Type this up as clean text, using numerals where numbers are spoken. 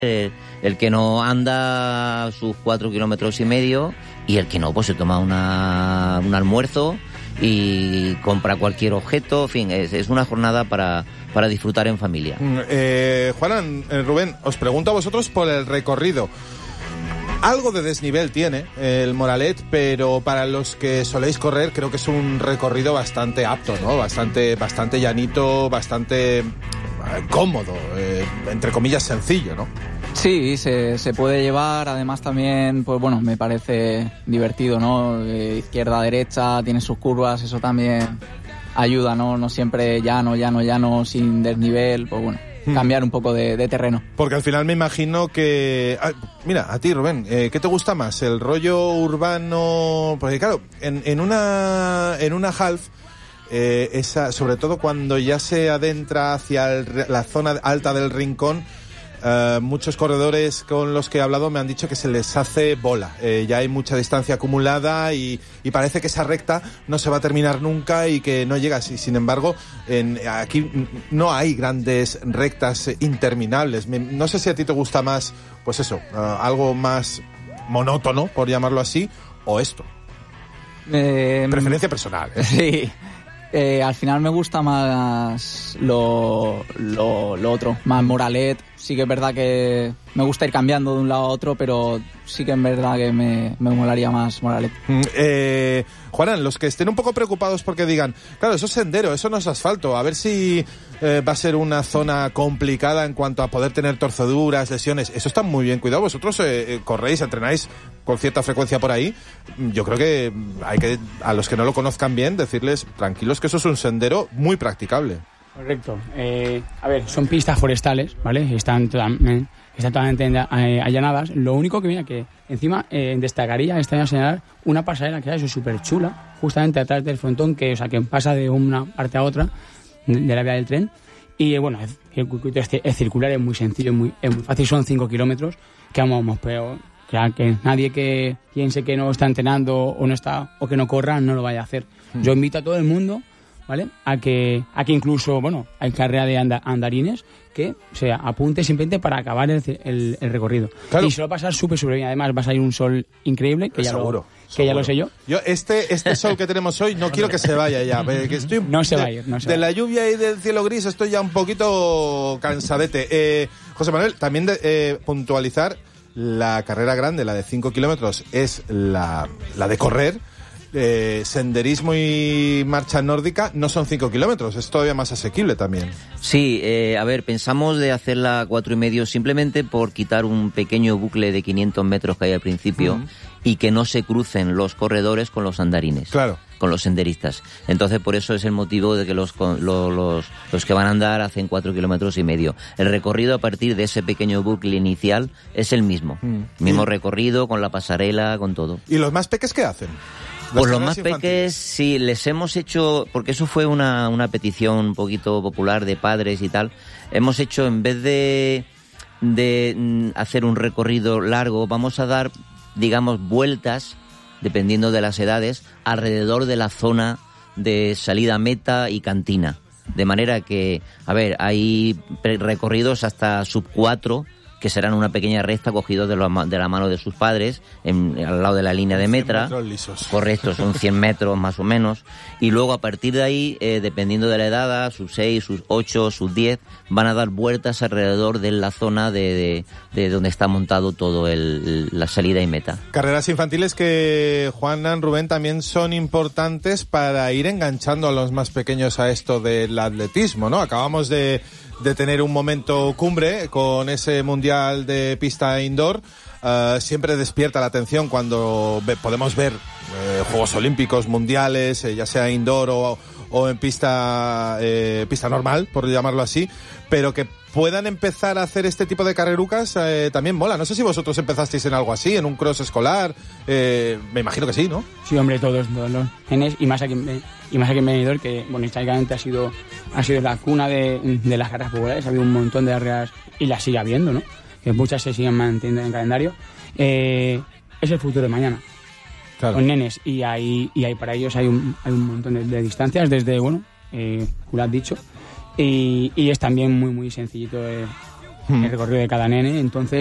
El que no anda sus 4,5 kilómetros y el que no, pues se toma un almuerzo y compra cualquier objeto. En fin, es una jornada para disfrutar en familia. Juanan, Rubén, os pregunto a vosotros por el recorrido. Algo de desnivel tiene el Moralet, pero para los que soléis correr creo que es un recorrido bastante apto, ¿no? Bastante llanito, bastante cómodo, entre comillas sencillo, ¿no? Sí, se puede llevar, además también, pues bueno, me parece divertido, ¿no? Izquierda a derecha, tiene sus curvas, eso también ayuda, ¿no? No siempre llano, sin desnivel, pues bueno. Cambiar un poco de terreno. Porque al final me imagino que... mira, a ti, Rubén, ¿qué te gusta más? ¿El rollo urbano? Porque claro, en una half, sobre todo cuando ya se adentra hacia la zona alta del Rincón, muchos corredores con los que he hablado me han dicho que se les hace bola. Ya hay mucha distancia acumulada y parece que esa recta no se va a terminar nunca y que no llega. Sin embargo, aquí no hay grandes rectas interminables. No sé si a ti te gusta más, pues eso, algo más monótono, por llamarlo así, o esto. Preferencia personal. Sí. Al final me gusta más lo otro, más Moralet. Sí que es verdad que me gusta ir cambiando de un lado a otro, pero sí que es verdad que me molaría más Moralet. Juanan, los que estén un poco preocupados porque digan, claro, eso es sendero, eso no es asfalto, a ver si va a ser una zona complicada en cuanto a poder tener torceduras, lesiones. Eso está muy bien cuidado. Vosotros corréis, entrenáis con cierta frecuencia por ahí. Yo creo que hay que, a los que no lo conozcan bien, decirles tranquilos que eso es un sendero muy practicable. Correcto. A ver, son pistas forestales, ¿vale? Están totalmente allanadas. Lo único que mira que encima destacaría esta señalar una pasarela que es súper chula, justamente atrás del frontón, que pasa de una parte a otra de la vía del tren. Y bueno, el circuito es circular, es muy sencillo, es muy fácil, son 5 kilómetros, que vamos, pero que nadie que piense que no está entrenando o que no corra no lo vaya a hacer. Yo invito a todo el mundo, ¿vale? A que incluso, bueno, hay carrera de andarines que se apunte simplemente para acabar el recorrido. Claro. Y se lo va a pasar súper bien. Además va a salir un sol increíble, que ya seguro. Ya lo sé yo. Este sol que tenemos hoy no quiero que se vaya ya. Que estoy no se va a ir. La lluvia y del cielo gris estoy ya un poquito cansadete. José Manuel, también puntualizar, la carrera grande, la de 5 kilómetros, es la de correr. Senderismo y marcha nórdica no son 5 kilómetros, es todavía más asequible también. Sí, a ver, pensamos de hacerla 4,5 simplemente por quitar un pequeño bucle de 500 metros que hay al principio y que no se crucen los corredores con los andarines. Claro. Con los senderistas. Entonces, por eso es el motivo de que los que van a andar hacen 4,5 kilómetros. El recorrido a partir de ese pequeño bucle inicial es el mismo. Mismo recorrido, con la pasarela, con todo. ¿Y los más peques qué hacen? Pues los más peques, sí, les hemos hecho, porque eso fue una petición un poquito popular de padres y tal, hemos hecho, en vez de hacer un recorrido largo, vamos a dar, digamos, vueltas, dependiendo de las edades, alrededor de la zona de salida meta y cantina. De manera que, a ver, hay recorridos hasta sub 4, que serán una pequeña recta cogidos de la mano de sus padres, al lado de la línea de meta. 100 metros lisos. Correcto, son 100 metros más o menos. Y luego a partir de ahí, dependiendo de la edad, sus 6, sus 8, sus 10, van a dar vueltas alrededor de la zona de donde está montado todo la salida y meta. Carreras infantiles que, Juanan, Rubén, también son importantes para ir enganchando a los más pequeños a esto del atletismo, ¿no? Acabamos de tener un momento cumbre con ese mundial de pista indoor. Siempre despierta la atención cuando podemos ver Juegos Olímpicos, mundiales, ya sea indoor o en pista normal, por llamarlo así, pero que puedan empezar a hacer este tipo de carrerucas también mola. No sé si vosotros empezasteis en algo así, en un cross escolar, me imagino que sí, ¿no? Sí, hombre, todos los genes, y más aquí en Benidorm, que bueno, históricamente ha sido la cuna de las carreras populares. Ha habido un montón de carreras y las sigue habiendo, ¿no? Que muchas se siguen manteniendo en el calendario. Es el futuro de mañana. Claro. Con nenes, y para ellos hay un montón de distancias, desde, bueno, lo has dicho, y es también muy muy sencillito el recorrido de cada nene, entonces